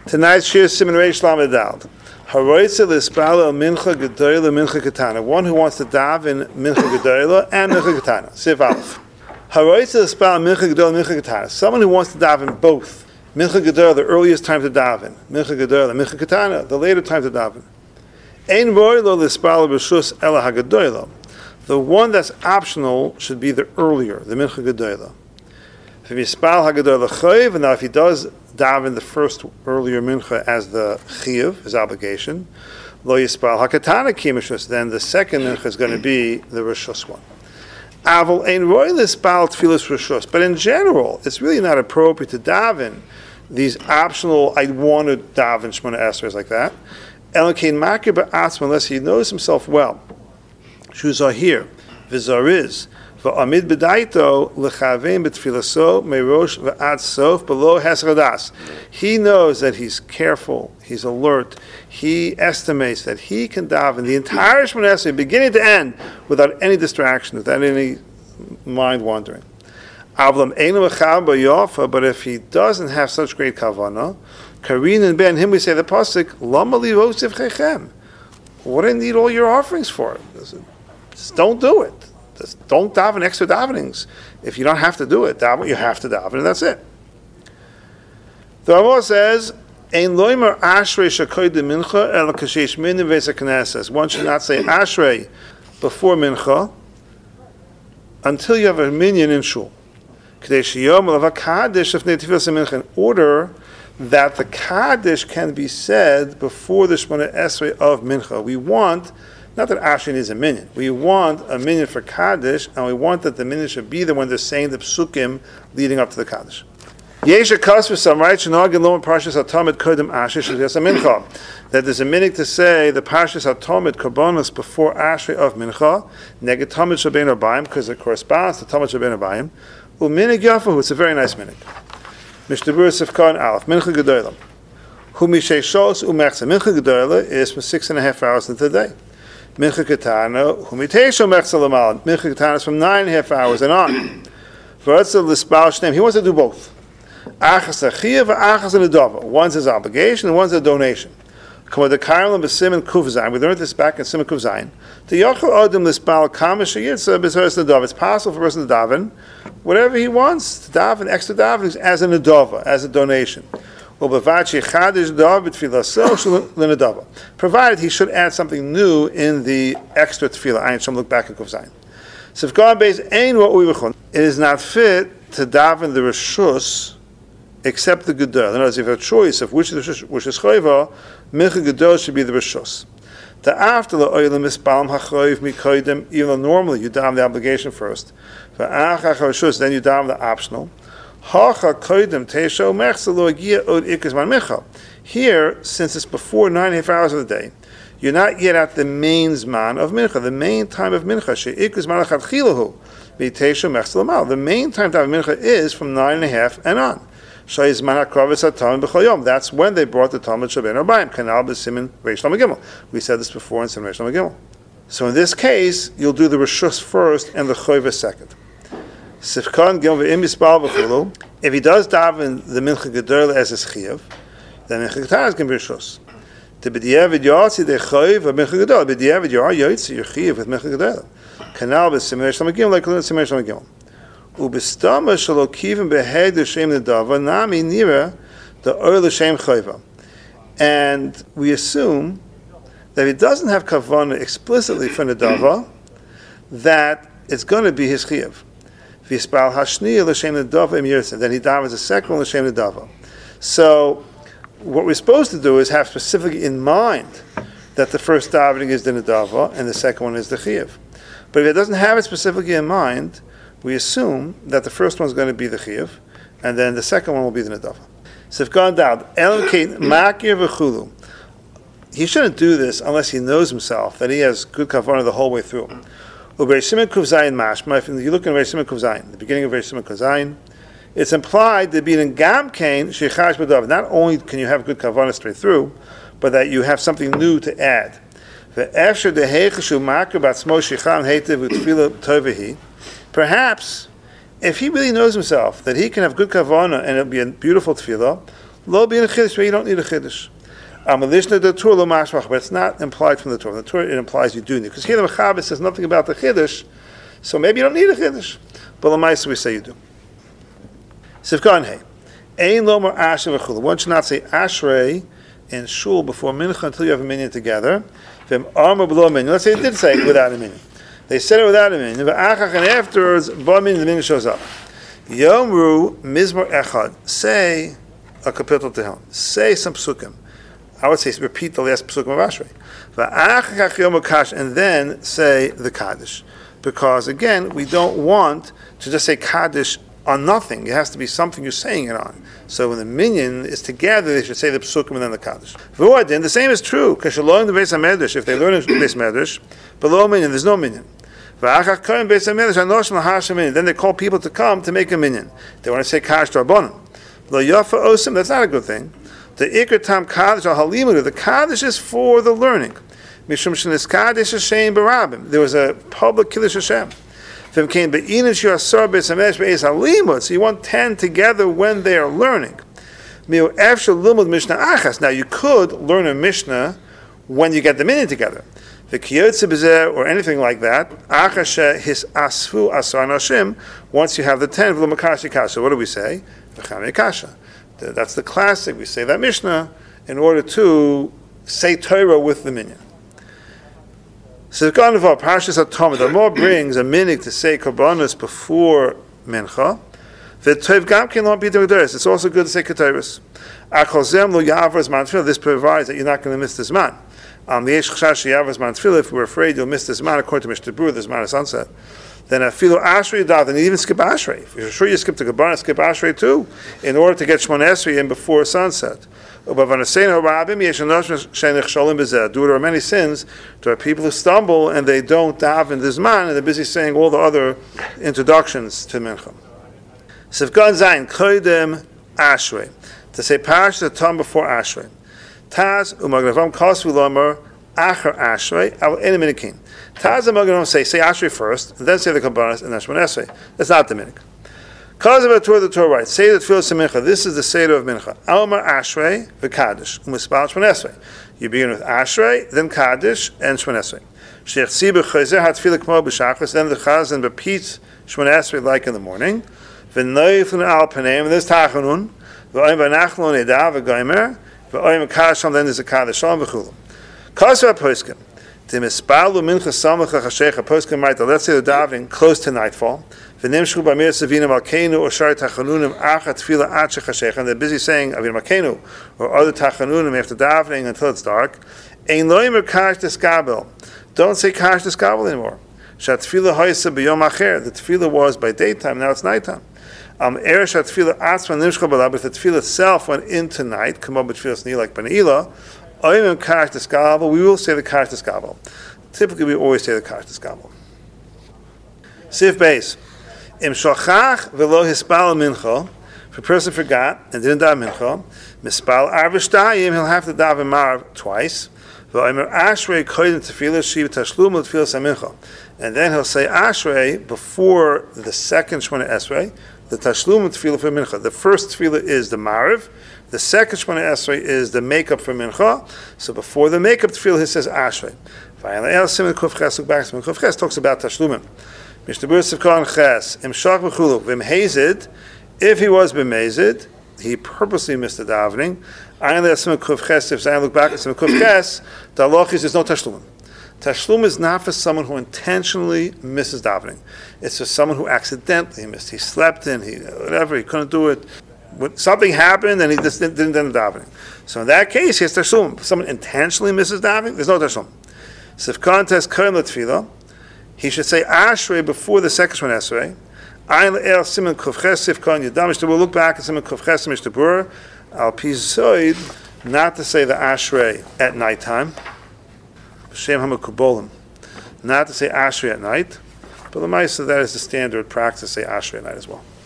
Tonight's shir siman reish lamed dal. Haroitze l'spal el mincha gedoyla mincha katana. One who wants to daven mincha gedoyla and mincha katana. Sif aleph. Haroitze l'spal mincha gedoyla mincha katana. Someone who wants to daven both. Mincha gedoyla, the earliest time to daven. Mincha gedoyla, mincha katana, the later time to daven. Ein roy lo l'spal b'shus ela hagedoyla. The one that's optional should be the earlier, the mincha gedoyla. If he spal hagedoyla chayiv, and now if he does daven the first earlier mincha as the chiyuv, his obligation, lo yispal hakatana kimishus, then the second mincha is going to be the rishus one. Aval ein roy lispal tfilas rishus, but in general, it's really not appropriate to daven these optional, I want to daven Shemona Esrei like that. Elkein makir ba'atzma, unless he knows himself well. Shuzahir, v'zariz, v'amid b'daito l'chavein b'tfilaso merosh v'ad sof below hesradas. He knows that he's careful, he's alert, he estimates that he can daven the entire Shemona Esrei, beginning to end, without any distraction, without any mind wandering. Avlam einu echav b'yofa, but if he doesn't have such great kavanah, Karin and Ben, him we say the pasuk, Lama li vosiv chechem. What do you need all your offerings for? Just don't do it. Just don't daven extra davenings. If you don't have to do it, daven, you have to daven, and that's it. The Rambam says, Ein loimer ashrei shakoy de mincha el kashesh minim v'esa knesses. One should not say ashrei before mincha until you have a minyan in shul. In order that the Kaddish can be said before the Shemona Esrei of Mincha. We want, not that Ashrei is a minyan, we want a minyan for Kaddish, and we want that the minyan should be the one that's saying the psukim leading up to the Kaddish. Yesh a kas for some, right? Shenagin lo parshas hatamid kodem Ashrei sheyas mincha. That there's a minhag to say the parshas hatamid korbanos before Ashrei of Mincha, neged tamid shabein abayim, because it corresponds to tamid shabein abayim. U'minhag yafahu, it's a very nice minhag. Mishtabur Sifkan Aleph, Mincha Gedoyla. Hu Mishay Shos Umechza. Mincha Gedoyla is from 6.5 hours into the day. Mincha Ketana, Hu Mitesho Mechza Lamal. Mincha Ketana is from 9.5 hours and on. V'Ratzel L'Spal Shneim. He wants to do both. Achas Achiyah v'Achas L'Dava. One's his obligation and one's a donation. Come with the Kailam B'Simen Kuf Zayin. We learned this back in Simen Kuf Zayin. The Yochel Odom L'Spal Kamish Yitza B'Seres L'Dava. It's possible for a person to daven whatever he wants, to daven, extra davenings, as an adova, as a donation. Provided he should add something new in the extra tefillah. I should look back at Kuf Zayin. So if God base ain't what we were, it is not fit to daven the reshus except the gedol. In other words, if you have a choice of which is chayva, mincha gedol should be the reshus. The after the oilam ispalam hachayv mikoydem, even though normally you daven the obligation first, then you daven the optional. Here, since it's before 9.5 hours of the day, you're not yet at the main zman of mincha, the main time of mincha. The main time of mincha is from 9.5 and on. That's when they brought the Talmud Shabein Arbayim. Kanal b'simin Reish Lamed Gimel. We said this before in Siman Reish Lamed Gimel. So in this case, you'll do the Rishus first and the Choyva second. Sifkan Gimel v'im yispal v'chulu. If he does daven the Mincha Gedoyla as his Chiyuv, then Mincha Ketana is going to be Rishus. The B'diavad Yotzi the Choyv of Mincha Gedoyla. B'diavad Yotzi your Chiyuv with Mincha Gedoyla. Kanal b'simin Reish Lamed Gimel like Siman Reish Lamed Gimel. Ubistama shalokivim behed l'shem nedava nami nira the oil l'shem chayva, and we assume that if he doesn't have kavanah explicitly for nedava, that it's going to be his chiyuv. V'yispal hashniya l'shem nedava im yirtzeh, then he davens a second one l'shem nedava. So what we're supposed to do is have specifically in mind that the first davening is the nedava and the second one is the chiyuv. But if it doesn't have it specifically in mind, we assume that the first one is going to be the chiyuv, and then the second one will be the nedava. So if gone down, makir v'chulu, he shouldn't do this unless he knows himself that he has good kavanah the whole way through. If you look in Reish Siman Kuf Zayin, the beginning of Reish Siman Kuf Zayin, it's implied to be in gam kain shechash b'dav. Not only can you have good kavanah straight through, but that you have something new to add. Perhaps, if he really knows himself that he can have good kavanah and it'll be a beautiful tefillah, Lo being a chiddush, where you don't need a chiddush. Amalishna the Torah lo mashmach, but it's not implied from the Torah. The Torah, it implies you do need. Because here the Mechaber says nothing about the chiddush, so maybe you don't need a chiddush. But l'maisa we say you do. Sivkan hey. Ein lomar ashrei v'chulu. One should not say ashrei in shul before mincha until you have a minyan together. V'em armor below a minyan. Let's say they did say it without a minyan. They said it without a minyan. V'achach, and afterwards, ba minyan, the minyan shows up. Yomru mizmor echad. Say a kapitel tehillim. Say some psukim. I would say repeat the last psukim of Ashrei. V'achach yom kash, and then say the kaddish, because again we don't want to just say kaddish on nothing. It has to be something you're saying it on. So when the minyan is together, they should say the psukim and then the kaddish. V'uadin, the same is true. Kashalom the beis hamedrash. If they learn in beis medrash, below minyan, there's no minyan. V'achach kaim beis hamedrash anoshim lahashim minyan. Then they call people to come to make a minyan. They want to say kaddish d'Rabbanan. Lo yafa osim. That's not a good thing. The ikar tam kaddish al halimudu. The kaddish is for the learning. Mishum shenis kaddish Hashem barabim. There was a public kiddush Hashem. So you want 10 together when they are learning. Now you could learn a Mishnah when you get the minyan together. Or anything like that. Once you have the 10, what do we say? That's the classic. We say that Mishnah in order to say Torah with the minyan. So the Parshas HaTamid, the more brings a minhag to say korbanos before mincha. It's also good to say ketores. This provides that you're not going to miss this man. If we're afraid you'll miss this man, according to Mishnah Berurah, this man is sunset. Then afilu ashrei dav, then you even skip ashrei. If you're sure you skip the korbanos, skip ashrei too, in order to get Shmona Esrei in before sunset. There are many sins. There are people who stumble and they don't daven this man, and they're busy saying all the other introductions to mincha. Sivkan zayin koydem ashrei, to say Parshas HaTamid before ashrei. Taz umagnavam kasvu lomer acher ashrei al enim minikin. Taz umagnavam say ashrei first, and then say the korbanos, and then Shmona Esrei. That's not the minik. Cause of the Torah writes, say that tefillah mincha. This is the seder of mincha. Almar ashrei v'kaddish u'mispal Shmona Esrei. You begin with ashrei, then kaddish, and Shmona Esrei. Sheich tzibur chayzer hatfilah kmo b'shachris. Then the chazan repeats Shmona Esrei like in the morning. V'noiflin al paneim. And there's tachanun. V'oim v'nachlon edav v'goymer. V'oim v'kadisham. Then there's a kaddisham v'chulam. Cause of poskim. Let's say the davening close to nightfall. And they're busy saying Avinu Malkeinu or other tachanunim after davening until it's dark. Don't say kash d'skabel anymore. The tefillah was by daytime, now it's nighttime. But the tefillah itself went into night, like B'ne'ilah, we will say the kash d'skabel. Typically, we always say the kash d'skabel. Sif Beis. Im shochach v'lo hispal mincha. If a person forgot and didn't daven mincha, mispal arv'shtayim, he'll have to daven marv twice. V'omer ashrei koydem tefillah shiv tashlum l'tefillah mincha. And then he'll say ashrei before the second Shmona Esrei, the tashlum l'tefillah for mincha. The first tefillah is the marv. The second Shmona Esrei is the makeup for mincha. So before the makeup tefillah, he says ashrei. Siman Kuf Ches, look back. Siman Kuf Ches talks about tashlumim. Mishnah Berurah Sivkan Ches, Im Shach V'chulu, V'im Hazed, if he was b'mazed, he purposely missed the davening. Ayin Siman Kuf Ches, if Zion look back at Siman Kuf Ches, the halach is there's no tashlumim. Tashlum is not for someone who intentionally misses davening. It's for someone who accidentally missed. He slept in, he couldn't do it. Something happened and he just didn't do the davening. So in that case, he has tashlum. If someone intentionally misses davening, there's no tashlum. Sivkan Tes Kaim L'Tefillah, he should say ashrei before the second Shmona Esrei. Ayin Le'el Siman Kuf Ches Sivkan Yudam. We'll look back at Siman Kuf Ches Mishnah Berurah Al Pi Zoid, not to say the ashrei at nighttime. B'Shem HaMekubolim, not to say ashrei at night. But the Ma'aseh, that is the standard practice to say ashrei at night as well.